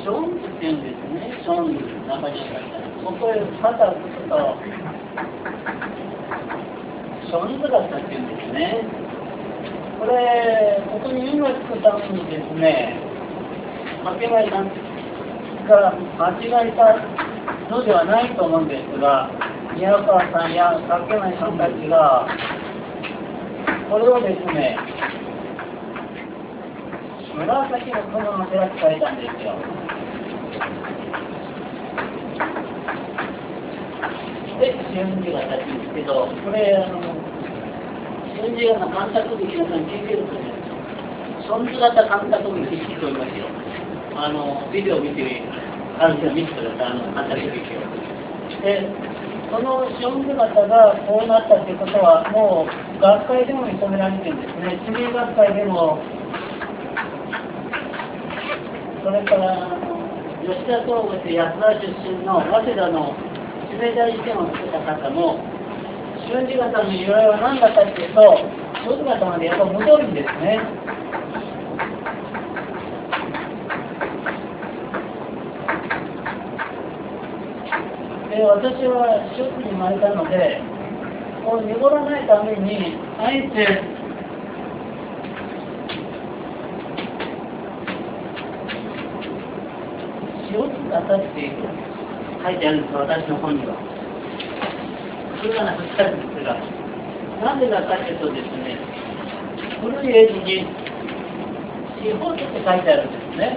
ションズっていうんですね。ションズ、中に書いてある。ここへ肩をつくと、ションズ型っていうんですね。これ、ここに運がつくためにですね、竹前さんが間違えたのではないと思うんですが、宮川さんや竹前さんたちが、これをですね、紫の雲の寺って書いたんですよ。で、春字型って言うんですけど、これ、春字型干拓日、皆さん聞いてるとね、春字型干拓日って聞こえますよ。ビデオ見て、ある人は見てください、干拓日を。で、この春字型がこうなったということは、もう学会でも認められてるんですね。地名学会でも、それから吉田東郷って安田出身の早稲田の地名大試験を作った方も、春字型の由来は何だったっていうと、春字型までやっぱ戻るんですね。で、私は春字に生まれたので、こう濁らないために、あえて塩津型って書いてあるんです、私の本には。それがなくなるんですが、なんでだかというとですね、古い絵図に四方って書いてあるんですね。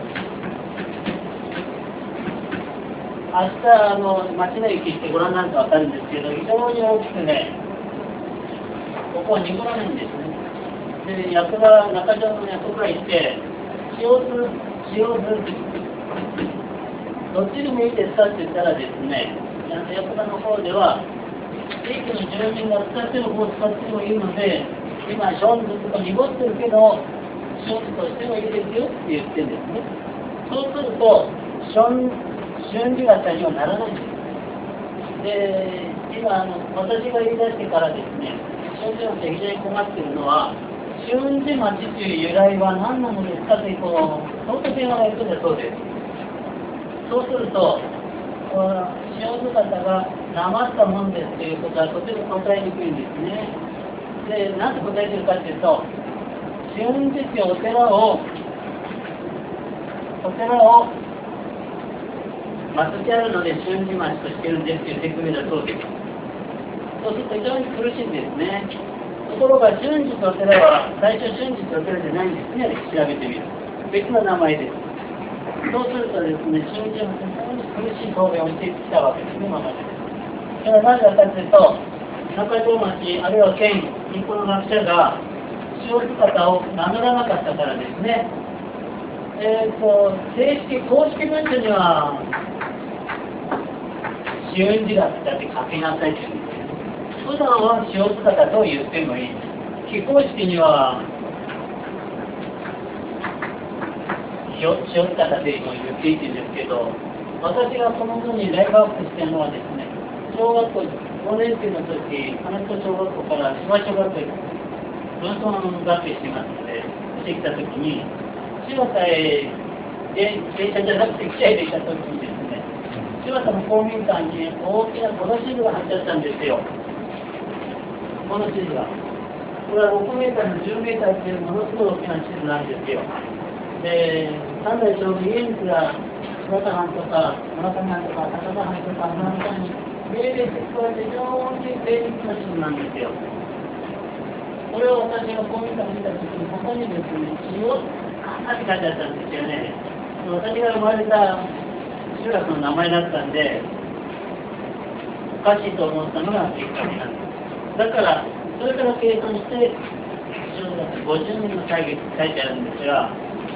明日町の駅ってご覧になると分かるんですけど、非常に大きくね、ここは濁らないんですね。で、中条の役がいて、塩津、どっちでもいいですかって言ったらですね、役場の方では、地域の住民が使ってる方を使ってもいいので、今、ションズとか濁ってるけど、ションズとしてもいいですよって言ってるんですね。そうすると、春字型にはならないんです。で、今、私が言い出してからですね、春字町で非常に困っているのは、春字町という由来は何なのですかという、相当電話が行くんだそうです。そうすると、塩津方がなまったもんですということはとても答えにくいんですね。で、なんで答えてるかというと、春字というお寺を祀ってあるので春字町としてるんですという説明だそうです。そうすると非常に苦しいんですね。ところが春字とお寺は最初春字とお寺じゃないんですね。調べてみる。別の名前です。そうするとですね、春字は非常に苦しい答弁をしてきたわけですね、今まで。それは何だったかというと、中条町、あるいは県、日本の学者が塩津方を名乗らなかったからですね。公式文書には、春字型って書きなさいって言うんですよ。普段は塩津方と言ってもいい。非公式には、塩津方でも言っていいんですけど、私がこの本にライブアップしてるのはですね、小学校5年生の時、金子小学校から芝小学校に分村学級してますので、してきた時に、柴田へ電車じゃなくて汽車へ行った時にですね、柴田の公民館に大きなこの地図が貼ってあったんですよ。この地図が。これは6メーターの10メーターっていうものすごい大きな地図なんですよ。で、三代将軍家光が柴田藩とか村上藩とか高田藩とか村上に命令して使われて非常に精密な地図なんですよ。これを私が公民館に見た時に、ここにですね、塩って書いてあったんですよね。私が生まれた集落の名前だったんで、おかしいと思ったのがきっかけなんです。だから、それから計算して、50年の歳月って書いてあるんですが、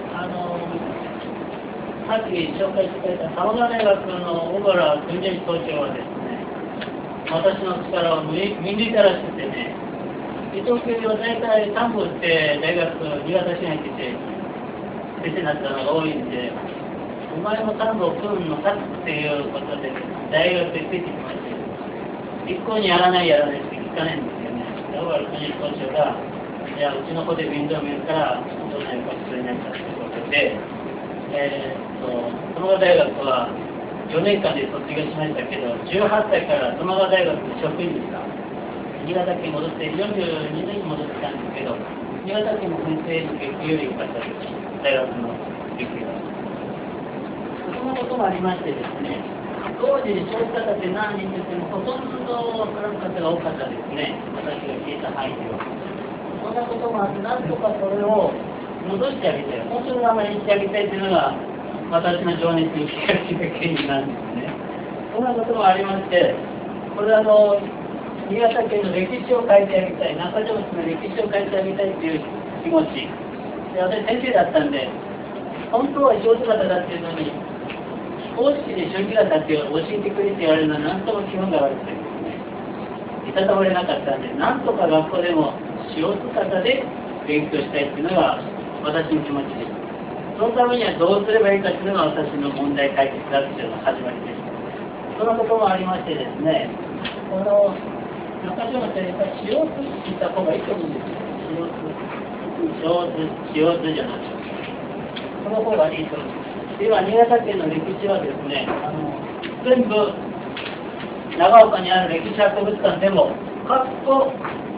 さっき紹介してくれた玉川大学の小原文治校長はですね、私の力を見抜いたらしくてね、伊藤教授は大体3部って大学新潟市内にて先生になったのが多いんで、お前も3部を組むのかっていうことで大学でついてきまして、一向にやらないって聞かないんですよね。小原文治校長が、じゃあうちの子で面倒見るから、お父さんよくお世話になったということで、 友川大学は4年間で卒業しましたけど、18歳から友川大学の職員でした。新潟県に戻って、42年に戻ってきたんですけど、新潟県の先生の月給より良かったです、大学の月給が。そんなこともありましてですね、当時、少子化って何人といっても、ほとんどわからん方が多かったですね、私が聞いた範囲では。そんなこともあって、なんとかそれを戻してあげたい、本当の名前にしてあげたいというのが、私の情熱に気がついた原因なんですね。そんなこともありまして、これは新潟県の歴史を変えてあげたい、中条町の歴史を変えてあげたいという気持ち。で、私先生だったんで、本当は上手方だっていうのに、公式で正気方って教えてくれって言われるのは何とも気分が悪くてですね、いたたまれなかったんで、なんとか学校でも塩津方で勉強したいっていうのが私の気持ちです。そのためにはどうすればいいかというのが私の問題解決だというのが始まりです。そのこともありましてですね、この中条町はやっぱり塩津って言った方がいいと思うんですよ。塩津じゃなくて、その方がいいと思うんです。では、新潟県の歴史はですね、全部長岡にある歴史博物館でも、かっこ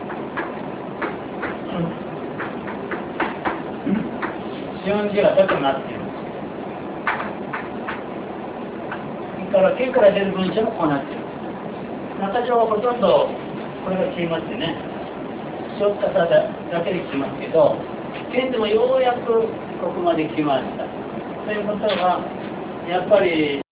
春字が高くなっている。それから県から出る文章もこうなっている。中条はほとんどこれが消えましてね、少子化だけで来ますけど、県でもようやくここまで来ました。ということは、やっぱり